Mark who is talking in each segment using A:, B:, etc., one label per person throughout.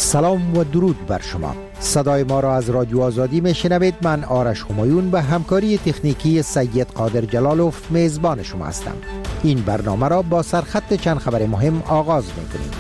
A: سلام و درود بر شما. صدای ما را از رادیو آزادی میشنوید. من آرش همایون به همکاری تکنیکی سید قادر جلالوف میزبان شما هستم. این برنامه را با سرخط چند خبر مهم آغاز میکنیم.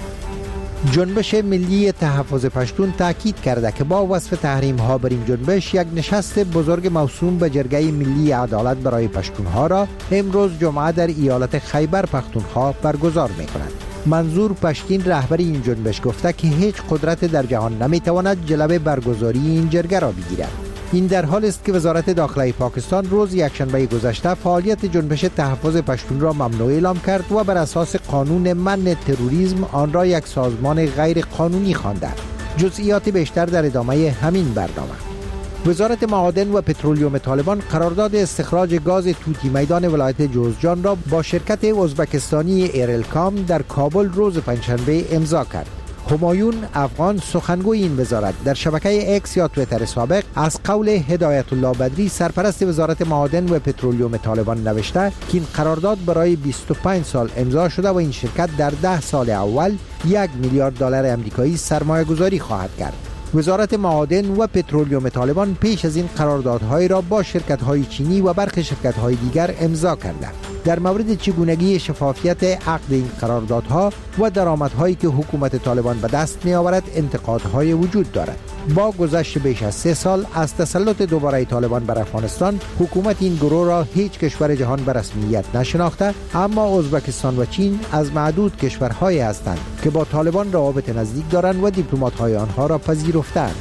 A: جنبش ملی تحفظ پشتون تاکید کرده که با وصف تحریم ها بر این جنبش، یک نشست بزرگ موسوم به جرگه ملی عدالت برای پشتون ها را امروز جمعه در ایالت خیبر پختونخوا برگزار میکند. منظور پشتین رهبری این جنبش گفته که هیچ قدرت در جهان نمیتواند جلوه برگزاری این جرگه را بگیرد. این در حال است که وزارت داخله پاکستان روز یکشنبه گذشته فعالیت جنبش تحفظ پشتون را ممنوع اعلام کرد و بر اساس قانون منع تروریسم آن را یک سازمان غیر قانونی خوانده. جزئیات بیشتر در ادامه همین برنامه. وزارت معادن و پترولیوم طالبان قرارداد استخراج گاز توتی میدان ولایت جوزجان را با شرکت ازبکستانی ایرلکام در کابل روز پنجشنبه امضا کرد. همایون افغان سخنگوی این وزارت در شبکه اکس یا تویتر سابق از قول هدایت الله بدری سرپرست وزارت معادن و پترولیوم طالبان نوشته که این قرارداد برای 25 سال امضا شده و این شرکت در 10 سال اول 1 میلیارد دلار آمریکایی سرمایه گذاری خواهد کرد. وزارت معادن و پترولیوم طالبان پیش از این قراردادهای را با شرکت‌های چینی و برخی شرکت‌های دیگر امضا کرده. در مورد چگونگی شفافیت عقد این قراردادها و درآمدهایی که حکومت طالبان به دست می‌آورد انتقادهای وجود دارد. با گذشت بیش از 3 سال از تسلط دوباره طالبان بر افغانستان، حکومت این گروه را هیچ کشور جهان به رسمیت نشناخته، اما ازبکستان و چین از معدود کشورهایی هستند که با طالبان روابط نزدیک دارند و دیپلمات‌های آنها را پذیرفتند.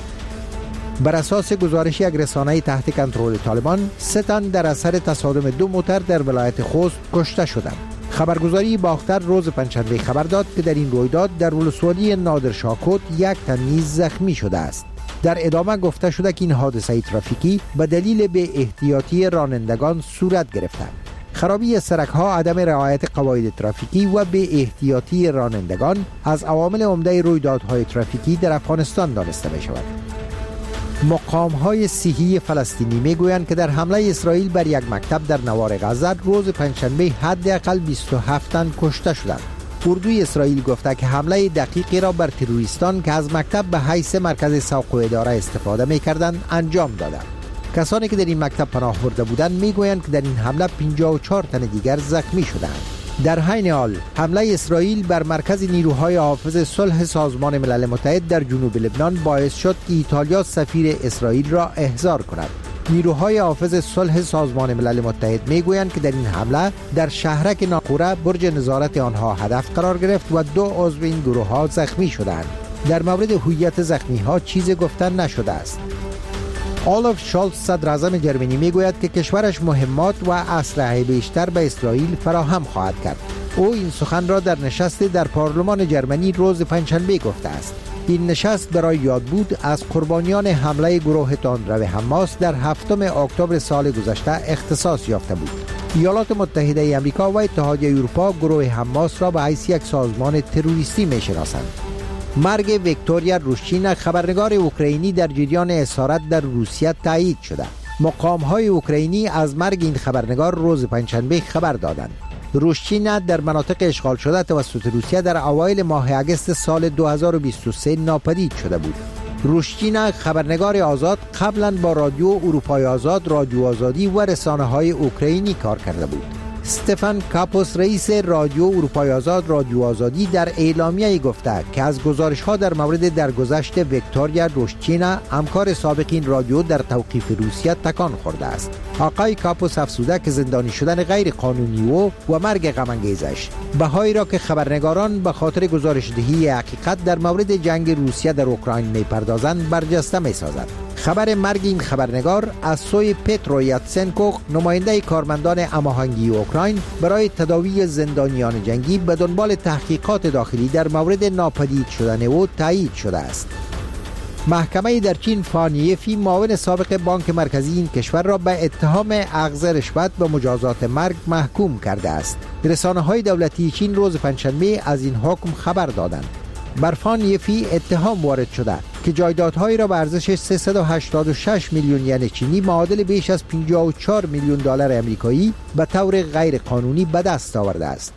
A: بر اساس گزارش یک رسانه تحت کنترل طالبان، 3 تن در اثر تصادم 2 موتر در ولایت خوست کشته شدند. خبرگزاری باختر روز پنجشنبه خبر داد که در این رویداد در ولسوالی نادرشاه‌کوت 1 تن نیز زخمی شده است. در ادامه گفته شده که این حادثه ترافیکی به دلیل بی احتیاطی رانندگان صورت گرفته. خرابی سرک‌ها، عدم رعایت قواعد ترافیکی و بی احتیاطی رانندگان از عوامل عمده رویدادهای ترافیکی در افغانستان دانسته می‌شود. مقام‌های صحی فلسطینی میگویند که در حمله اسرائیل بر یک مکتب در نوار غزه روز پنجشنبه حداقل 27 تن کشته شدند. اردوی اسرائیل گفته که حمله دقیقی را بر تروریستان که از مکتب به حیث مرکز سوق و اداره استفاده می‌کردند انجام دادند. کسانی که در این مکتب پناه برده بودند میگویند که در این حمله 54 تن دیگر زخمی شدند. در حین حال حمله اسرائیل بر مرکز نیروهای حافظ صلح سازمان ملل متحد در جنوب لبنان باعث شد که ایتالیا سفیر اسرائیل را احضار کند. نیروهای حافظ صلح سازمان ملل متحد میگویند که در این حمله در شهرک ناقوره برج نظارت آنها هدف قرار گرفت و 2 عضو این گروه ها زخمی شدند. در مورد هویت زخمی ها چیزی گفتن نشده است. آلاف شالتز صدر اعظم جرمنی میگوید که کشورش مهمات و اسلحه بیشتر به اسرائیل فراهم خواهد کرد. او این سخن را در نشست در پارلمان جرمنی روز پنجشنبه گفته است. این نشست برای یادبود از قربانیان حمله گروه تندرو حماس در 7 اکتبر سال گذشته اختصاص یافته بود. ایالات متحده آمریکا و اتحادیه اروپا گروه حماس را به حیث یک سازمان تروریستی میشناسند. مرگ ویکتوریا روشچینا خبرنگار اوکراینی در جریان اسارت در روسیه تایید شده. مقام‌های اوکراینی از مرگ این خبرنگار روز پنجشنبه خبر دادند. روشچینا در مناطق اشغال شده توسط روسیه در اوایل ماه اگست سال 2023 ناپدید شده بود. روشچینا خبرنگار آزاد قبلا با رادیو اروپای آزاد، رادیو آزادی و رسانه‌های اوکراینی کار کرده بود. استفان کاپوس رئیس رادیو اروپای آزاد، رادیو آزادی در اعلامیه گفته که از گزارش‌ها در مورد درگذشت ویکتوریا روشچینا همکار سابق این رادیو در توقیف روسیه تکان خورده است. آقای کاپوس افزوده که زندانی شدن غیر قانونی و مرگ غم‌انگیزش بهایی را که خبرنگاران به خاطر گزارش‌دهی حقیقت در مورد جنگ روسیه در اوکراین می‌پردازند برجسته می‌سازد. خبر مرگ این خبرنگار از سوی پترو یاتسنکو، نماینده کارمندان هماهنگی اوکراین برای تداوی زندانیان جنگی به دنبال تحقیقات داخلی در مورد ناپدید شدن او تایید شده است. محکمه در چین فانیفی معاون سابق بانک مرکزی این کشور را به اتهام اخذ رشوت به مجازات مرگ محکوم کرده است. رسانه‌های دولتی چین روز پنجشنبه از این حکم خبر دادند. بر فانیفی اتهام وارد شده که جایدادهایی را به ارزش 386 میلیون ین چینی معادل بیش از 54 میلیون دلار آمریکایی به طور غیر قانونی به دست آورده است.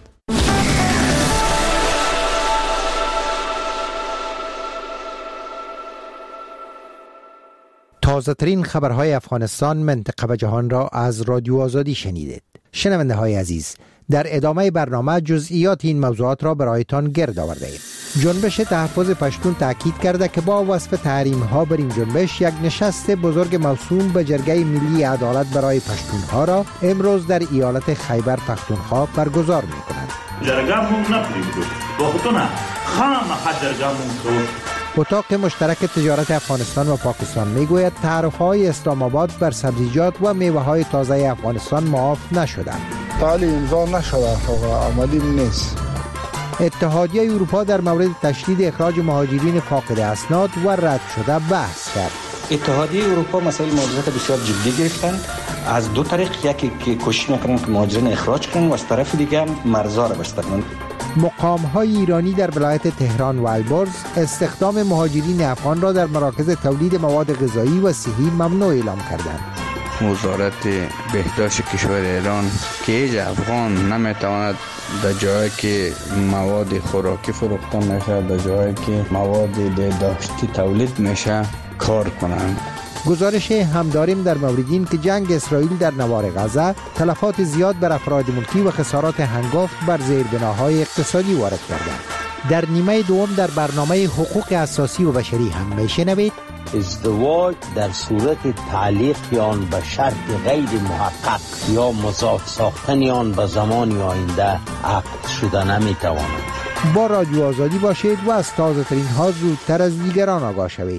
A: تازه ترین خبرهای افغانستان، منطقه و جهان را از رادیو آزادی شنیدید. شنونده های عزیز، در ادامه برنامه جزئیات این موضوعات را برایتان گرد آورده ایم. جنبش تحفظ پشتون تاکید کرده که با وصف تحریم ها بر این جنبش، یک نشست بزرگ موسوم به جرگه ملی عدالت برای پشتون ها را امروز در ایالت خیبر پختونخوا برگزار می کند.
B: جرگه مون نپریدو وقتونه خامخا جرگه مون تو.
A: اتاق مشترک تجارت افغانستان و پاکستان میگوید تعرفه‌های اسلام آباد بر سبزیجات و میوه‌های تازه افغانستان معاف نشدند.
C: تعالی امضا نشده، عملی نیست.
A: اتحادیه اروپا در مورد تشدید اخراج مهاجرین فاقد اسناد و رد شده بحث کرد.
D: اتحادیه اروپا مسائل مهاجرت بسیار جدی گرفتن. از دو طریق، یکی که کوشش میکنن که مهاجرین اخراج کنن و از طرف دیگه مرزها را بسته کنن.
A: مقام‌های ایرانی در ولایت تهران و البرز استخدام مهاجرین افغان را در مراکز تولید مواد غذایی و صحی ممنوع اعلام کردند.
E: وزارت بهداشت کشور ایران که هیچ افغان نمیتواند در جایی که مواد خوراکی فروخته میشه، در جایی که مواد بهداشتی تولید میشه کار کنند.
A: گزارش هم داریم در مورد این که جنگ اسرائیل در نوار غزه تلفات زیاد بر افراد ملکی و خسارات هنگفت بر زیربناهای اقتصادی وارد کرده. در نیمه دوم در برنامه حقوق اساسی و بشری هم میشنوید
F: ازدواج در صورت تعلیق آن به شرط غیر محقق یا مضاف ساختن آن به زمان آینده عقد شده نمیتواند.
A: با رادیو آزادی باشید و از تازه ترین ها زودتر از دیگران آگاه شوید.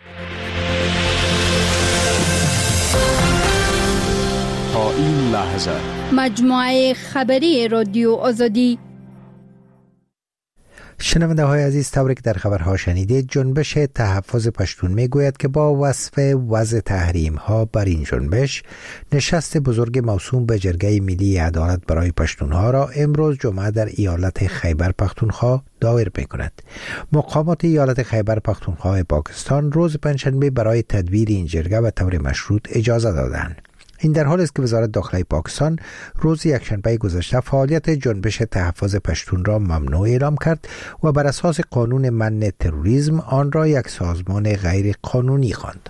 G: تا این لحظه
H: مجموعه خبری رادیو آزادی.
A: شنونده های عزیز، طوری که در خبرها شنیدید، جنبش تحفظ پشتون میگوید که با وصف وضع تحریم ها بر این جنبش، نشست بزرگ موسوم به جرگه ملی عدالت برای پشتون ها را امروز جمعه در ایالت خیبر پختونخوا دایر می کند. مقامات ایالت خیبر پختونخوا پاکستان روز پنجشنبه برای تدویر این جرگه به طور مشروط اجازه دادند. این در حالی است که وزارت داخلی پاکستان روز یکشنبه گذشته فعالیت جنبش تحفظ پشتون را ممنوع اعلام کرد و بر اساس قانون منع تروریسم آن را یک سازمان غیر قانونی خواند.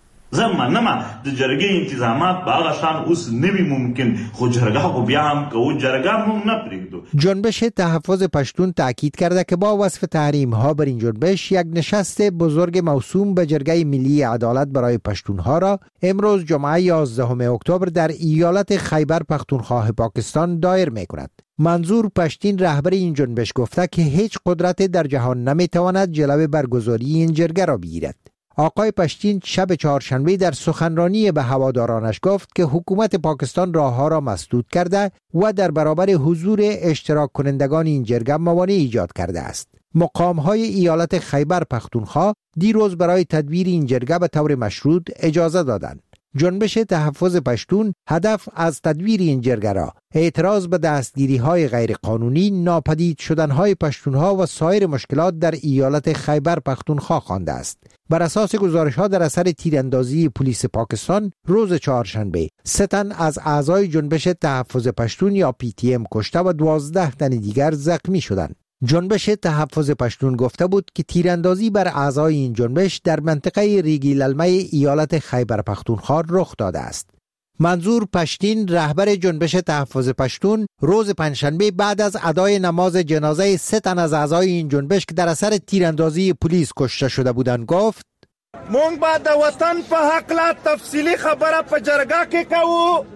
B: زمانما د جرګې انتظامات به هغه شان اوس نوي ممکن، خو جرګه خو بیا هم کوو، جرګه هم نه پرېږدو.
A: جنبش تحفظ پشتون تاکید کرده که با وصف تحریم ها بر این جنبش، یک نشست بزرگ موسوم به جرگه ملی عدالت برای پشتون ها را امروز جمعه 11 اکتبر در ایالت خیبر پختونخوا پاکستان دایر می کند. منظور پشتین، رهبر این جنبش، گفته که هیچ قدرت در جهان نمیتواند جلوه برگزاری این جرگه را بگیرد. آقای پشتین شب چهارشنبه در سخنرانی به هوادارانش گفت که حکومت پاکستان راهها را مسدود کرده و در برابر حضور اشتراک کنندگان این جرگه موانع ایجاد کرده است. مقام‌های ایالت خیبر پختونخوا دیروز برای تدویر این جرگه به طور مشروط اجازه دادند. جنبش تحفظ پشتون هدف از تدویر این جرگه را اعتراض به دستگیری‌های غیرقانونی، ناپدید شدن‌های پشتون‌ها و سایر مشکلات در ایالت خیبر پختونخوا خوانده است. بر اساس گزارش‌ها در اثر تیراندازی پلیس پاکستان روز چهارشنبه 3 تن از اعضای جنبش تحفظ پشتون یا PTM کشته و 12 تن دیگر زخمی شدند. جنبش تحفظ پشتون گفته بود که تیراندازی بر اعضای این جنبش در منطقه ریگیللمه ایالت خیبر پختونخوا رخ داده است. منظور پشتین، رهبر جنبش تحفظ پشتون، روز پنجشنبه بعد از ادای نماز جنازه 3 تن از اعضای این جنبش که در اثر تیراندازی پلیس کشته شده بودند گفت:
I: مونږ به د وطن په حق لا تفصیلی خبره په جرګه کې کوو.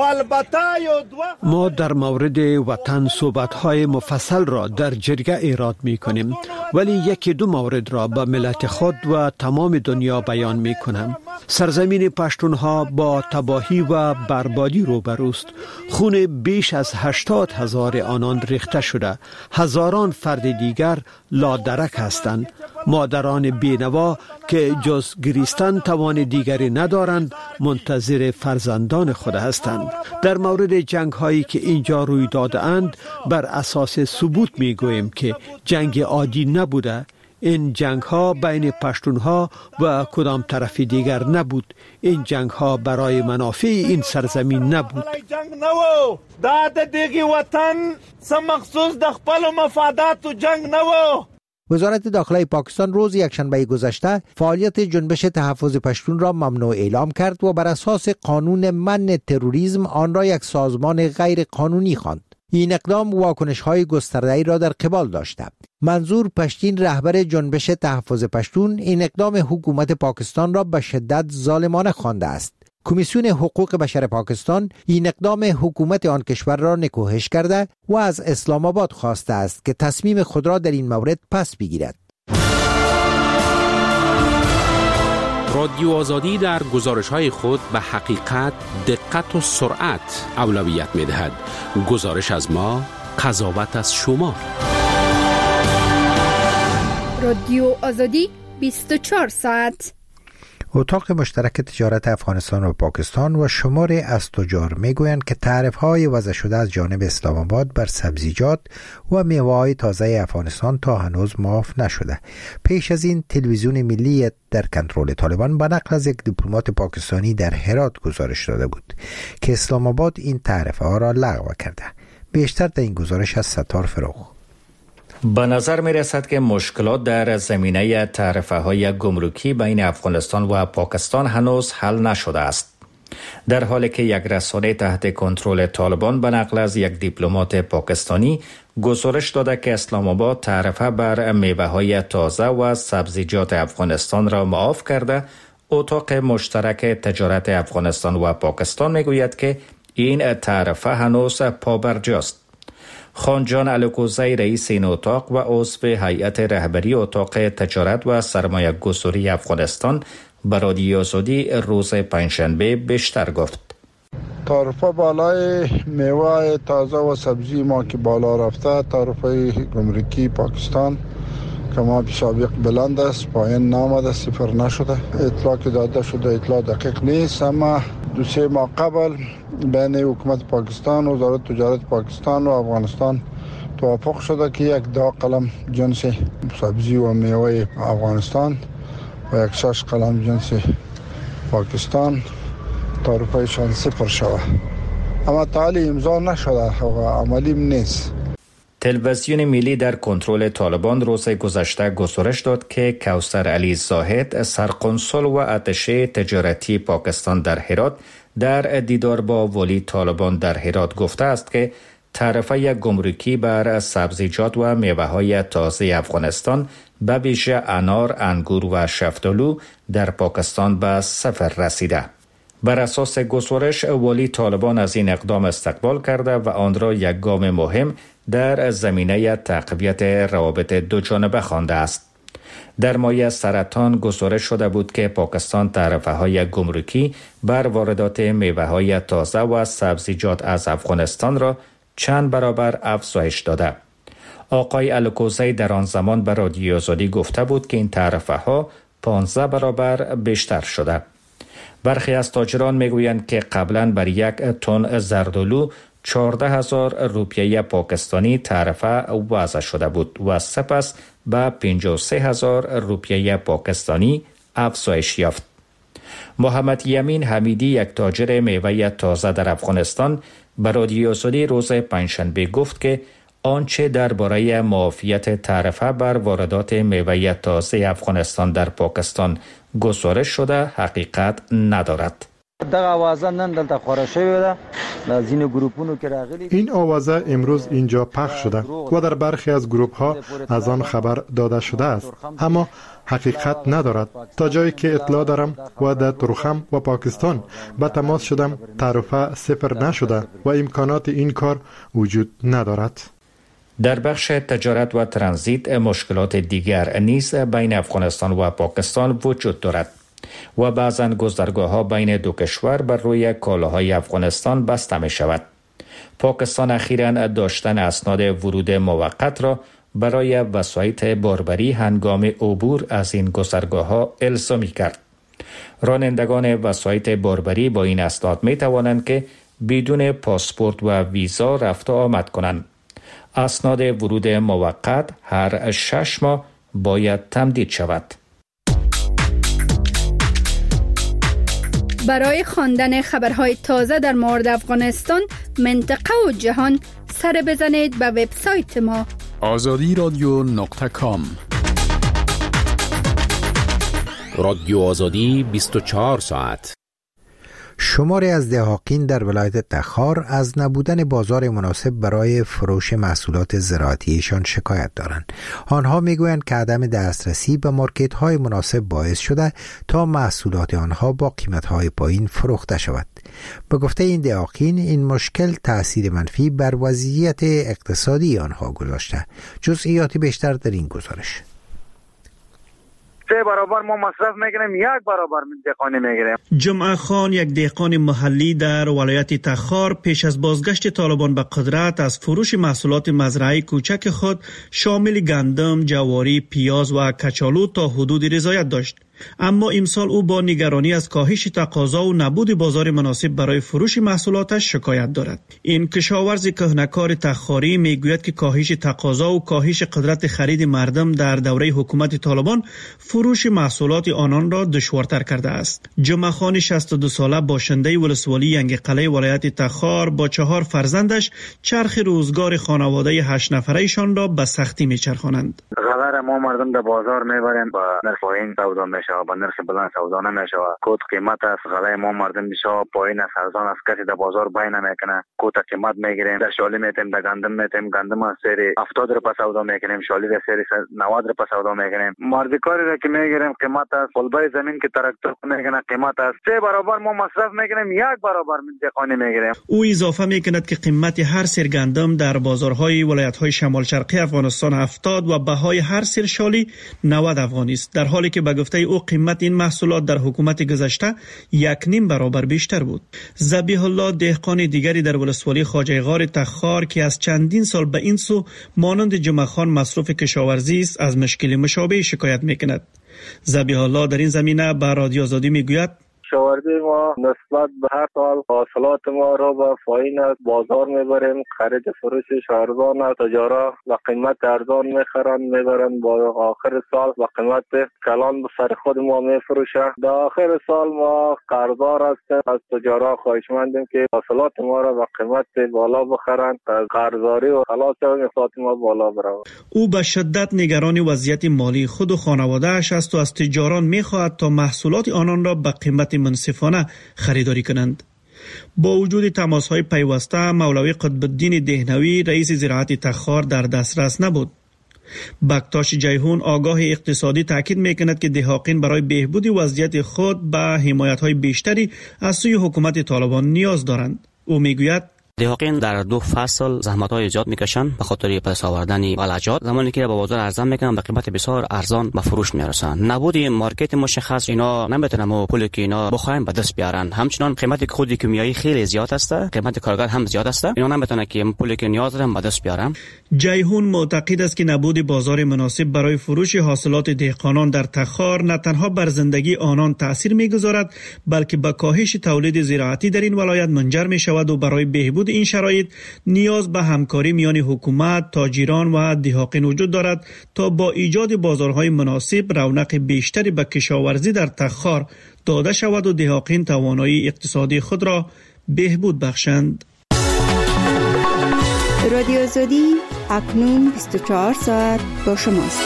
J: ما در مورد وطن صحبت‌های مفصل را در جرگه ایراد می‌کنیم، ولی یکی دو مورد را به ملت خود و تمام دنیا بیان می‌کنم. سرزمین پشتونها با تباهی و بربادی روبروست. خون بیش از 80,000 آنان ریخته شده. هزاران فرد دیگر لادرک هستند. مادران بینوا که جز گریستن توان دیگری ندارند منتظر فرزندان خود هستند. در مورد جنگ هایی که اینجا روی داده اند بر اساس ثبوت می گوییم که جنگ عادی نبوده. این جنگ ها بین پشتون ها و کدام طرف دیگر نبود. این جنگ ها برای منافع این سرزمین نبود.
I: جنگ نو دا د دیگه وطن سم مخصوص د خپل مفادات جنگ نو.
A: وزارت داخله پاکستان روز یکشنبه گذشته فعالیت جنبش تحفظ پشتون را ممنوع اعلام کرد و بر اساس قانون منع تروریسم آن را یک سازمان غیر قانونی خواند. این اقدام واکنش‌های گسترده‌ای را در قبال داشته. منظور پشتین، رهبر جنبش تحفظ پشتون، این اقدام حکومت پاکستان را به شدت ظالمانه خوانده است. کمیسیون حقوق بشر پاکستان این اقدام حکومت آن کشور را نکوهش کرده و از اسلام آباد خواسته است که تصمیم خود را در این مورد پس بگیرد.
K: رادیو آزادی در گزارش‌های خود به حقیقت، دقت و سرعت اولویت می‌دهد. گزارش از ما، قضاوت از شما.
H: رادیو آزادی 24 ساعت.
A: اتاق مشترک تجارت افغانستان و پاکستان و شماری از تجار میگویند که تعرفه‌های وضع شده از جانب اسلام آباد بر سبزیجات و میوه‌های تازه افغانستان تا هنوز معاف نشده. پیش از این تلویزیون ملی در کنترل طالبان به نقل از یک دیپلمات پاکستانی در هرات گزارش داده بود که اسلام آباد این تعرفه‌ها را لغو کرده. بیشتر در این گزارش از ستار فروغ.
L: به نظر می رسد که مشکلات در زمینه تعرفه‌های گمرکی بین افغانستان و پاکستان هنوز حل نشده است. در حالی که یک رسانه تحت کنترل طالبان به نقل از یک دیپلمات پاکستانی گزارش داده که اسلام آباد تعرفه بر میوه‌های تازه و سبزیجات افغانستان را معاف کرده، اتاق مشترک تجارت افغانستان و پاکستان می گوید که این تعرفه هنوز پابرجاست. خانجان الکوزی، رئیس این اتاق و عضو هیئت رهبری اتاق تجارت و سرمایه گذاری افغانستان، به رادیو آزادی روز پنجشنبه بیشتر گفت.
C: تعرفه بالای میوه تازه و سبزی ما که بالا رفته، تعرفه گمرکی پاکستان که ما سابق بلند است، پایین نامده، صفر نشده. اطلاع که داده شده اطلاع دقیق نیست، اما 2-3 ماه قبل بین حکومت پاکستان و وزارت تجارت پاکستان و افغانستان توافق شده که یک 10 قلم جنس سبزی و میوه افغانستان و 6 قلم جنس پاکستان تعرفه‌شان صفر شود، اما تعالی امضا نشده و عملی نیست.
L: تلویزیون ملی در کنترل طالبان روز گذشته گزارش داد که کوثر علی زاهد، سرقنصل و اتشه تجارتی پاکستان در هرات، در دیدار با ولی طالبان در هرات گفته است که تعرفه گمرکی بر سبزیجات و میوه‌های تازه افغانستان به ویژه انار، انگور و شفتالو در پاکستان به صفر رسیده. بر اساس گزارش، ولی طالبان از این اقدام استقبال کرده و آن را یک گام مهم در زمینه تقویت روابط دو جانبه خوانده است. در مایه سرطان گزارش شده بود که پاکستان تعرفه‌های گمرکی بر واردات میوه‌های تازه و سبزیجات از افغانستان را چند برابر افزایش داده. آقای الکوزی در آن زمان به رادیو آزادی گفته بود که این تعرفه‌ها 15 برابر بیشتر شده. برخی از تاجران میگویند که قبلا بر 1 تن زردالو 14,000 روپیه پاکستانی تعرفه وضع شده بود و سپس به 53,000 روپیه پاکستانی افزایش یافت. محمد یمین حمیدی، یک تاجر میوه تازه در افغانستان، به رادیو آزادی روز پنجشنبه گفت که آنچه درباره معافیت تعرفه بر واردات میوه تازه افغانستان در پاکستان گزارش شده حقیقت ندارد.
M: این آوازه امروز اینجا پخش شده و در برخی از گروپ ها از آن خبر داده شده است، اما حقیقت ندارد. تا جایی که اطلاع دارم و در ترخم و پاکستان به تماس شدم، تعرفه صفر نشده و امکانات این کار وجود ندارد.
L: در بخش تجارت و ترانزیت مشکلات دیگر نیز بین افغانستان و پاکستان وجود دارد و بعضاً گذرگاه‌ها بین دو کشور بر روی کالاهای افغانستان بسته می شود. پاکستان اخیراً داشتن اسناد ورود موقت را برای وسایط باربری هنگام عبور از این گذرگاه‌ها الزامی کرد. رانندگان وسایط باربری با این اسناد می توانند که بدون پاسپورت و ویزا رفت و آمد کنند. اسناد ورود موقت هر 6 ماه باید تمدید شود.
H: برای خواندن خبرهای تازه در مورد افغانستان، منطقه و جهان، سر بزنید به وبسایت ما
G: azadi radio.com.
K: رادیو آزادی 24 ساعت.
A: شماری از دهاقین در ولایت تخار از نبودن بازار مناسب برای فروش محصولات زراعتیشان شکایت دارند. آنها میگویند که عدم دسترسی به مارکت های مناسب باعث شده تا محصولات آنها با قیمت های پایین فروخته شود. به گفته این دهاقین این مشکل تأثیر منفی بر وضعیت اقتصادی آنها گذاشته. جزئیات بیشتر در این گزارش.
N: 3 برابر ما مصرف میکنیم، 1 برابر دهقانی میگیریم.
O: جمعه خان، یک دهقان محلی در ولایت تخار، پیش از بازگشت طالبان به قدرت از فروش محصولات مزرعی کوچک خود شامل گندم، جواری، پیاز و کچالو تا حدود رضایت داشت. اما امسال او با نگرانی از کاهش تقاضا و نبود بازار مناسب برای فروش محصولاتش شکایت دارد. این کشاورز کهنه‌کار تخاری میگوید که کاهش تقاضا و کاهش قدرت خرید مردم در دوره حکومت طالبان فروش محصولات آنان را دشوارتر کرده است. جمعه خان 62 ساله باشنده ولسوالی ینگقله ولایت تخار با 4 فرزندش چرخ روزگار خانواده 8 نفره‌شان را به سختی میچرخانند.
N: غلر ما مردم در بازار میبریم با نرخ پایین سودا میشه، با نرخ بلند سودا نمیشه. کد قیمت است، غلای ما مردم میشه پایین است، ارزان است، کسی در بازار بای نمیکنه. کد قیمت میگیریم، در شالی میتیم، در گندم میتیم، گندم از سری 70 روپیه سودا میکنیم، شالی در سری 90 روپیه سودا میکنیم. مردکاری را که میگیریم قیمت است، قلبای زمین که تراکتور میکنه قیمت است. 3 برابر ما مصرف میکنیم، 1 برابر دهقانی میگیریم.
O: او اضافه میکند که قیمت هر سر گندم در بازارهای ولایت‌های شمال شرقی افغانستان 70 و بهای هر سر شالی 90 افغانی است، در حالی که به گفته او قیمت این محصولات در حکومت گذشته 1.5 برابر بیشتر بود. ذبیح الله دهقان دیگری در ولسوالی خواجه غار تخار که از چندین سال به این سو مانند جمعه خان مصروف کشاورزی است، از مشکل مشابه شکایت میکند. ذبیح الله در این زمینه به رادیو آزادی میگوید
P: کشاورزی ما نسبت به هر سال حاصلات ما را با پایین از بازار میبریم، خرید فروشش ارزان است، تجارا و قیمت ارزان میخرن میبرن، با آخر سال و قیمت کلان به سر خود ما میفروشن. در آخر سال ما قرضدار هستیم، از تجارا خواهشمندیم که حاصلات ما را با قیمت بالا بخرن، از قرضداری و خلاص اقتصاد ما بالا برود.
O: او به شدت نگران وضعیت مالی خود و خانواده‌اش است و از تجاران میخواهد تا محصولات آنان را به قیمت منصفانه خریداری کنند. با وجود تماس‌های پیوسته، مولوی قطب الدین دهنوی رئیس زراعت تخار در دسترس نبود. بکتاش جیهون آگاه اقتصادی تاکید میکند که دهاقین برای بهبود وضعیت خود به حمایت‌های بیشتری از سوی حکومت طالبان نیاز دارند. او میگوید
Q: دهاقین در 2 فصل زحمت‌های زیاد میکشن به خاطر پس آوردن غلجات. زمانی که به بازار ارزان میکنن به قیمت بسیار ارزان به فروش میرسن. نبود مارکت مشخص اینا نمیتونن پولی که اینا بخواین به دست بیارن. همچنان قیمت خود کیمیایی خیلی زیاد است، قیمت کارگر هم زیاد است. اینا نمیتونن که پولی که نیاز دارن به دست بیارن.
O: جیهون معتقد است که نبود بازار مناسب برای فروش حاصلات دهقانان در تخار نه تنها بر زندگی آنان تاثیر میگذارد، بلکه به کاهش تولید زراعتی در این ولایت منجر میشود و برای بهبود این شرایط نیاز به همکاری میان حکومت، تاجران و دهاقین وجود دارد تا با ایجاد بازارهای مناسب رونق بیشتری به کشاورزی در تخار داده شود و دهاقین توانایی اقتصادی خود را بهبود بخشند.
R: رادیو آزادی اکنون 24 ساعت با شماست.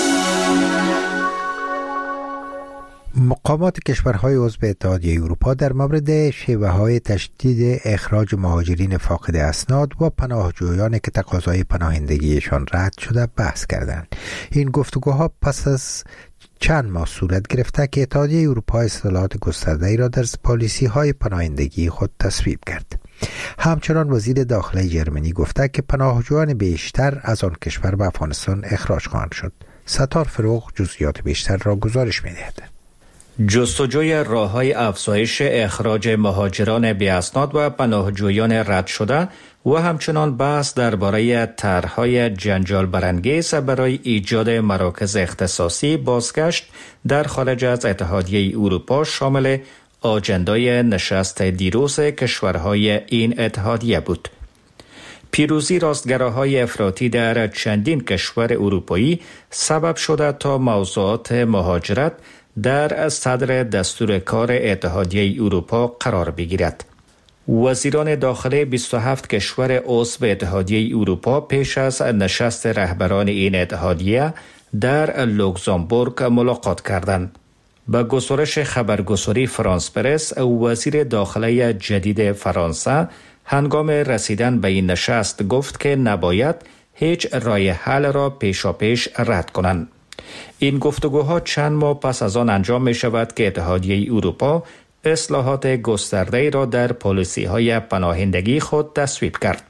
A: مقامات کشورهای عضو اتحادیه اروپا در مورد شیوه‌های تشدید اخراج مهاجرین فاقد اسناد و پناهجویان که تقاضای پناهندگیشان رد شده بحث کردند. این گفتگوها پس از چند ماه صورت گرفته که اتحادیه اروپا اصلاحات گسترده‌ای را در پالیسی‌های پناهندگی خود تصویب کرد. همچنان وزیر داخلی جرمنی گفته که پناهجویان بیشتر از آن کشور به افغانستان اخراج خواهند شد. ستار فروغ جزئیات بیشتر را گزارش می‌دهد.
L: جستجوی راه‌های افزایش اخراج مهاجران بی‌اسناد و پناهجویان رد شده و همچنان بحث درباره طرح‌های جنجال برانگیز برای ایجاد مراکز اختصاصی بازگشت در خارج از اتحادیه اروپا شامل آجندای نشست دیروز کشورهای این اتحادیه بود. پیروزی راستگراهای افراطی در چندین کشور اروپایی سبب شده تا موضوعات مهاجرت در صدر دستور کار اتحادیه اروپا قرار بگیرد. وزیران داخلی 27 کشور عضو اتحادیه اروپا پیش از نشست رهبران این اتحادیه در لوکزامبورگ ملاقات کردند. به گزارش خبرگزاری فرانس پرس، وزیر داخله جدید فرانسه هنگام رسیدن به این نشست گفت که نباید هیچ رای حل را پیشاپیش رد کنند. این گفتگوها چند ماه پس از آن انجام می شود که اتحادیه اروپا اصلاحات گسترده را در پالیسی‌های پناهندگی خود تصویب کرد.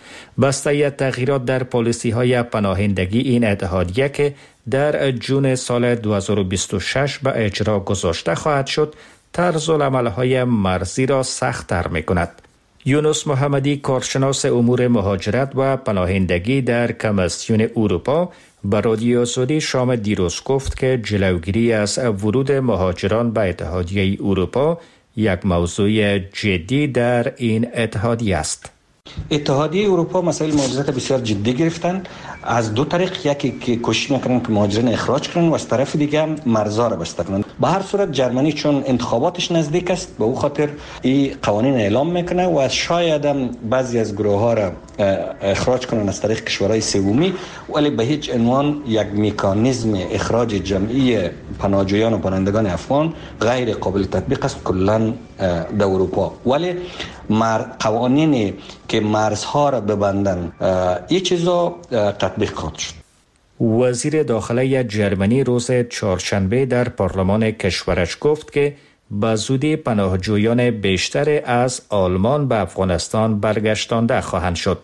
L: بسته تغییرات در پالیسی‌های پناهندگی این اتحادیه که در جون سال 2026 به اجرا گذاشته خواهد شد، طرز العمل‌های مرزی را سخت‌تر می‌کند. یونس محمدی، کارشناس امور مهاجرت و پناهندگی در کمیسیون اروپا، به رادیو آزادی شام دیروز گفت که جلوگیری از ورود مهاجران به اتحادیه اروپا یک موضوع جدی در این اتحادیه است.
D: اتحادیه اروپا مسائل مهاجرت بسیار جدی گرفتن. از دو طریق، یکی که کوشش میکنن که مهاجرین اخراج کنن و از طرف دیگه هم مرزها را بسته کنن. به هر صورت جرمنی چون انتخاباتش نزدیک است، به او خاطر این قوانین اعلام میکنه و از شاید هم بعضی از گروه ها را اخراج کنن از طریق کشورهای سومی، ولی به هیچ عنوان یک مکانیزم اخراج جمعی پناهجویان و پناهندگان افغان غیر قابل تطبیق است کلا در اروپا. ولی قوانینی که مرزها را ببندن این چیزا تطبیق خواهد شد.
L: وزیر داخله جرمنی روز چهارشنبه در پارلمان کشورش گفت که به زودی پناهجویان بیشتر از آلمان به افغانستان برگشتانده خواهند شد.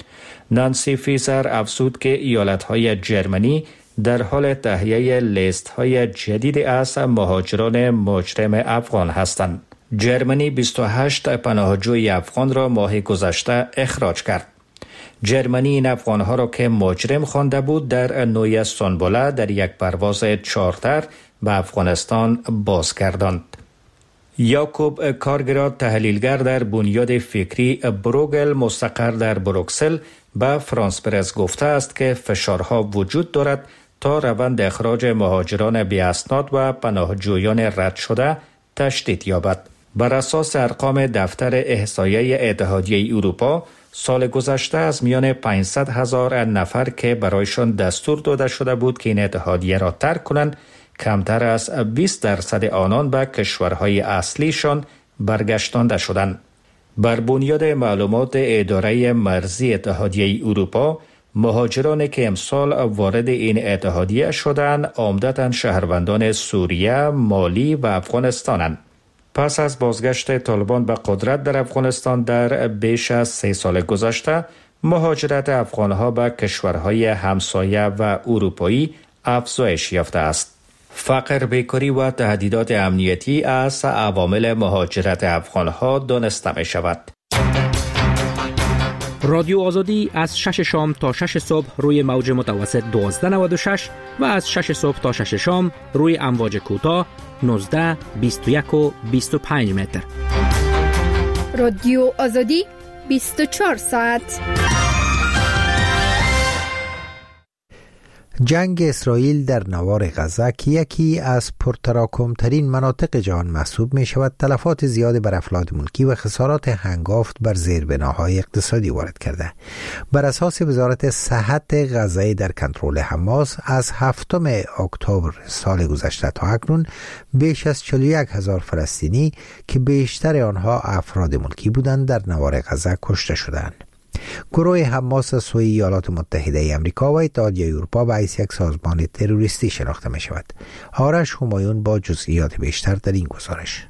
L: نانسی فیزر افزود که ایالت‌های جرمنی در حال تهیه لیست‌های جدید از مهاجران مجرم افغان هستند. جرمنی 28 پناهجوی افغان را ماه گذشته اخراج کرد. جرمنی این افغانها را که مجرم خوانده بود در نوی سنبله در یک پرواز چارتر به افغانستان بازگرداند. یاکوب کارگراد، تحلیلگر در بنیاد فکری بروگل مستقر در بروکسل، به فرانس پرس گفته است که فشارها وجود دارد تا روند اخراج مهاجران بی اسناد و پناهجویان رد شده تشدید یابد. بر اساس ارقام دفتر احصایه اتحادیه اروپا، سال گذشته از میان 500,000 نفر که برایشان دستور داده شده بود که این اتحادیه را ترک کنند، کمتر از 20% آنان به کشورهای اصلیشان برگشتانده شدند. بر بنیاد معلومات اداره مرزی اتحادیه اروپا، مهاجرانی که امسال وارد این اتحادیه شدند عمدتاً شهروندان سوریه، مالی و افغانستانند. پس از بازگشت طالبان به قدرت در افغانستان در بیش از 3 سال گذشته، مهاجرت افغانها به کشورهای همسایه و اروپایی افزایش یافته است. فقر، بیکاری و تهدیدات امنیتی از عوامل مهاجرت افغانها دانسته می شود.
S: رادیو آزادی از 6 شام تا 6 صبح روی موج متوسط 1296 و از 6 صبح تا 6 شام روی امواج کوتاه 19، 21 و 25 متر.
H: رادیو آزادی 24 ساعت.
A: جنگ اسرائیل در نوار غزه که یکی از پرتراکم‌ترین مناطق جهان محسوب می شود، تلفات زیاد بر افراد ملکی و خسارات هنگافت بر زیربناهای اقتصادی وارد کرده. بر اساس وزارت صحت غزه در کنترل حماس، از 7 اکتبر سال گذشته تا اکنون بیش از 41,000 فلسطینی که بیشتر آنها افراد ملکی بودند در نوار غزه کشته شدند. گروه حماس از سوی ایالات متحده آمریکا و اتحادیه اروپا به حیث یک سازمان تروریستی شناخته می شود. آرش همایون با جزئیات بیشتر در این گزارش.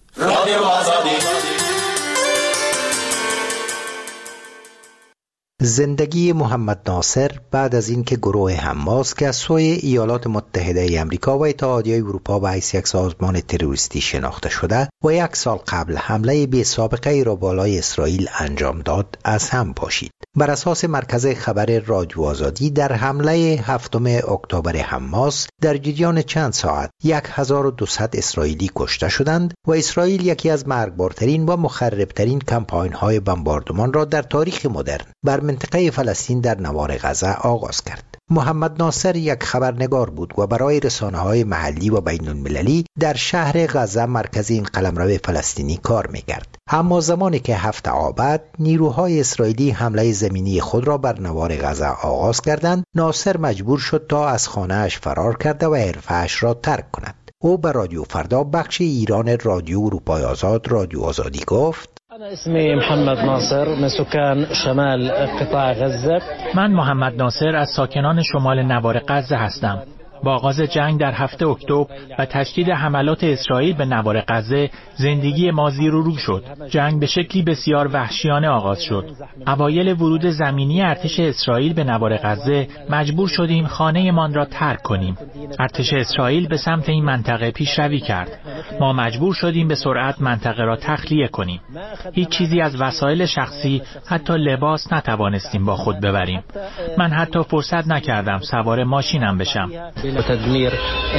A: زندگی محمد ناصر بعد از اینکه گروه حماس که از سوی ایالات متحده آمریکا و اتحادیه اروپا به حیث یک سازمان تروریستی شناخته شده و 1 سال قبل حمله بی سابقه ای را بالای اسرائیل انجام داد، از هم پاشید. بر اساس مرکز خبر رادیو آزادی، در حمله 7 اکتبر حماس در جریان چند ساعت 1200 اسرائیلی کشته شدند و اسرائیل یکی از مرگبارترین و مخربترین کمپاین‌های بمباردمان را در تاریخ مدرن بر منطقه فلسطین در نوار غزه آغاز کرد. محمد ناصر یک خبرنگار بود و برای رسانه‌های محلی و بین‌المللی در شهر غزه، مرکز این قلمرو فلسطینی، کار می‌کرد. اما زمانی که 7 آباد نیروهای اسرائیلی حمله زمینی خود را بر نوار غزه آغاز کردند، ناصر مجبور شد تا از خانه‌اش فرار کرده و حرفه‌اش را ترک کند. او به رادیو فردا بخش ایران رادیو اروپای آزاد رادیو آزادی گفت:
T: اسمي محمد ناصر من سكان شمال قطاع غزة.
U: من محمد ناصر از ساکنان شمال نوار غزه هستم. با آغاز جنگ در 7 اکتبر و تشدید حملات اسرائیل به نوار غزه زندگی ما زیر و رو شد. جنگ به شکلی بسیار وحشیانه آغاز شد. اوایل ورود زمینی ارتش اسرائیل به نوار غزه مجبور شدیم خانه‌مان را ترک کنیم. ارتش اسرائیل به سمت این منطقه پیشروی کرد. ما مجبور شدیم به سرعت منطقه را تخلیه کنیم. هیچ چیزی از وسایل شخصی، حتی لباس نتوانستیم با خود ببریم. من حتی فرصت نکردم سوار ماشینم بشم.
T: وتدمير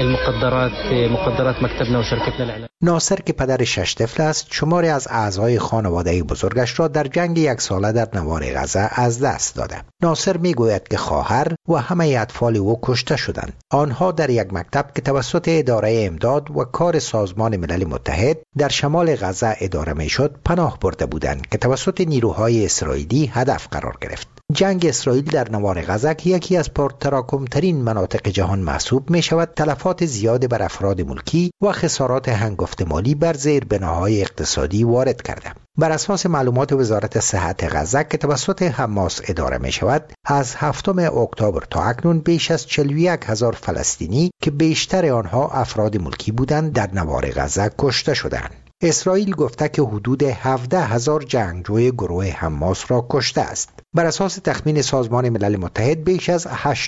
T: مقدرات مكتبنا وشركتنا الاعلام.
A: ناصر که پدر 6 طفل است، شماری از اعضای خانواده بزرگش را در جنگ 1 ساله در نوار غزه از دست داده. ناصر میگوید که خواهر و همه اطفال او کشته شدند. آنها در یک مکتب که توسط اداره امداد و کار سازمان ملل متحد در شمال غزه اداره میشد پناه برده بودند که توسط نیروهای اسرائیلی هدف قرار گرفت. جنگ اسرائیل در نوار غزه که یکی از پرتراکم‌ترین مناطق جهان محسوب می شود، تلفات زیاد بر افراد ملکی و خسارات هنگفت مالی بر زیربناهای اقتصادی وارد کرده. بر اساس معلومات وزارت صحت غزه که توسط حماس اداره می شود، از 7 اکتبر تا اکنون بیش از 41,000 فلسطینی که بیشتر آنها افراد ملکی بودند در نوار غزه کشته شدند. اسرائیل گفته که حدود 17,000 جنگجوی گروه حماس را کشته است. بر اساس تخمین سازمان ملل متحد بیش از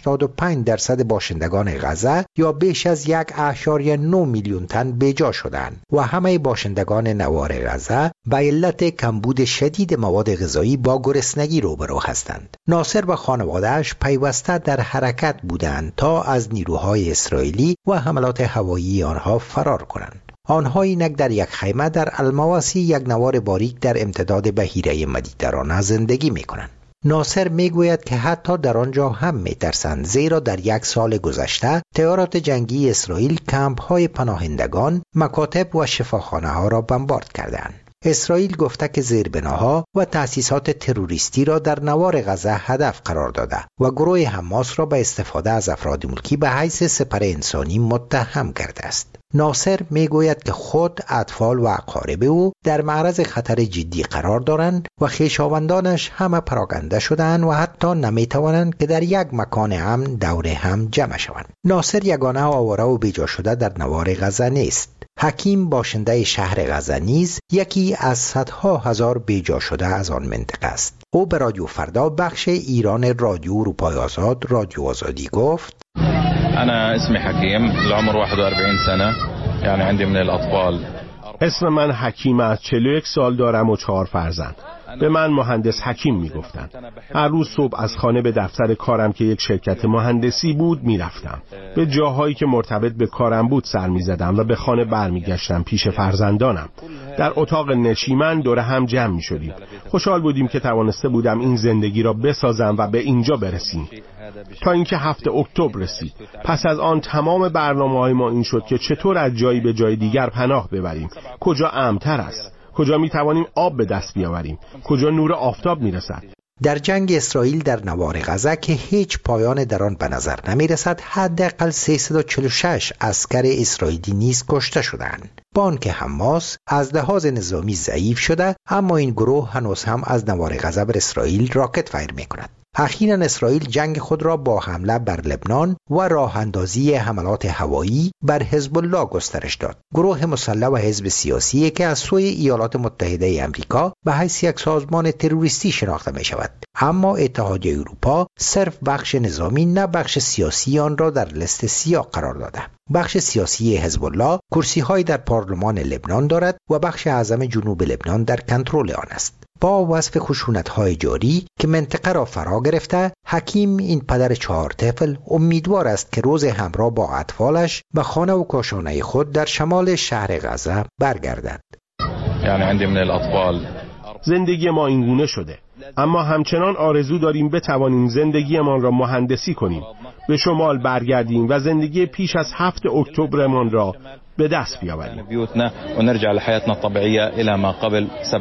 A: 85% باشندگان غزه یا بیش از 1.9 میلیون تن بیجا شدند و همه باشندگان نوار غزه به علت کمبود شدید مواد غذایی با گرسنگی روبرو هستند. ناصر و خانواده‌اش پیوسته در حرکت بودند تا از نیروهای اسرائیلی و حملات هوایی آنها فرار کنند. آنها اینک در یک خیمه در المواسی، یک نوار باریک در امتداد بحیره مدیترانه زندگی می کنند. ناصر می گوید که حتی در آنجا هم می ترسند، زیرا در 1 سال گذشته تیارات جنگی اسرائیل کمپ های پناهندگان، مکاتب و شفاخانه ها را بمبارد کردند. اسرائیل گفته که زیربناها و تأسیسات تروریستی را در نوار غزه هدف قرار داده و گروه حماس را به استفاده از افراد ملکی به حیث سپر انسانی متهم کرده است. ناصر میگوید که خود، اطفال و اقارب او در معرض خطر جدی قرار دارند و خویشاوندانش همه پراکنده شدند و حتی نمیتوانند که در یک مکان امن دور هم جمع شوند. ناصر یگانه آواره و بیجا شده در نوار غزه نیست. حکیم باشنده شهر غزه نیز یکی از صدها هزار بیجا شده از آن منطقه است. او به رادیو فردا بخش ایران رادیو اروپای آزاد رادیو آزادی گفت:
V: أنا اسمي حكيم العمر 41 سنة يعني عندي من الأطفال.
W: اسم من حکیم، از 41 سال دارم و 4 فرزند. به من مهندس حکیم میگفتند. هر روز صبح از خانه به دفتر کارم که یک شرکت مهندسی بود میرفتم. به جاهایی که مرتبط به کارم بود سر میزدم و به خانه برمیگشتم پیش فرزندانم. در اتاق نشیمن دور هم جمع میشدیم. خوشحال بودیم که توانسته بودم این زندگی را بسازم و به اینجا برسیم. تا اینکه 7 اکتبر رسید. پس از آن تمام برنامه‌های ما این شد که چطور از جایی به جای دیگر پناه ببریم. کجا امن‌تر است؟ کجا می توانیم آب به دست بیاوریم؟ کجا نور آفتاب می رسد؟
A: در جنگ اسرائیل در نوار غزه که هیچ پایان در آن به نظر نمی رسد، حداقل 346 عسکر اسرائیلی نیز کشته شدند. بانک حماس از لحاظ نظامی ضعیف شده، اما این گروه هنوز هم از نوار غزه بر اسرائیل راکت فایر می کند. اخیراً اسرائیل جنگ خود را با حمله بر لبنان و راه اندازی حملات هوایی بر حزب الله گسترش داد. گروه مسلح و حزب سیاسی که از سوی ایالات متحده آمریکا به حیث یک سازمان تروریستی شناخته می شود، اما اتحادیه اروپا صرف بخش نظامی نه بخش سیاسی آن را در لیست سیاه قرار داده. بخش سیاسی حزب الله کرسی‌های در پارلمان لبنان دارد و بخش اعظم جنوب لبنان در کنترل آن است. با وصف خشونت‌های جاری که منطقه را فرا گرفته، حکیم، این پدر 4 طفل، امیدوار است که روز همراه با اطفالش به خانه و کاشانه خود در شمال شهر غزه برگردد.
V: یعنی عندي من الاطفال.
W: زندگی ما اینگونه شده، اما همچنان آرزو داریم بتوانیم زندگیمان را مهندسی کنیم، به شمال برگردیم و زندگی پیش از 7 اکتبرمان را به دست بیاوریم.
V: بیوتنا و نرجع لحياتنا الطبيعية الى ما قبل